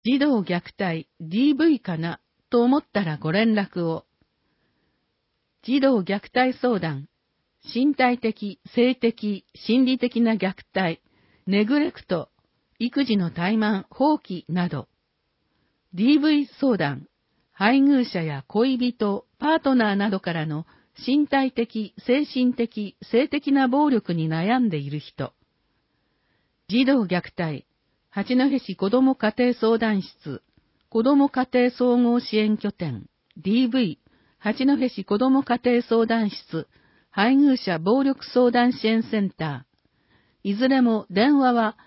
児童虐待 DV かなと思ったらご連絡を。児童虐待相談、身体的、性的、心理的な虐待、ネグレクト、育児の怠慢、放棄など。DV 相談、配偶者や恋人、パートナーなどからの身体的、精神的、性的な暴力に悩んでいる人。児童虐待、八戸市子ども家庭相談室、子ども家庭総合支援拠点、DV、八戸市子ども家庭相談室、配偶者暴力相談支援センター。いずれも電話は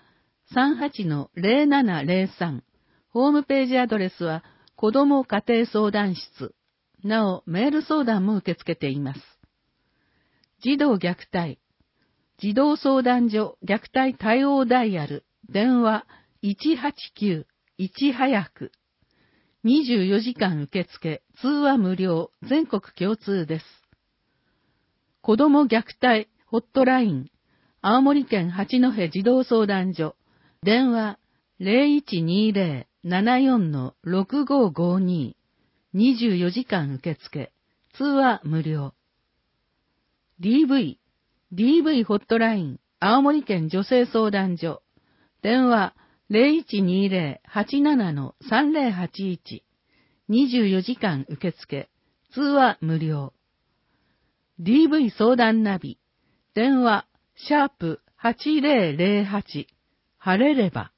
38-0703。ホームページアドレスは子ども家庭相談室。なお、メール相談も受け付けています。児童虐待。児童相談所虐待対応ダイヤル。電話189-1早く。24時間受付、通話無料、全国共通です。子ども虐待ホットライン。青森県八戸児童相談所。電話0120-74-6552。24時間受付。通話無料。DV ホットライン。青森県女性相談所。電話0120-87-3081。24時間受付。通話無料。DV 相談ナビ。電話、#8008。晴れれば。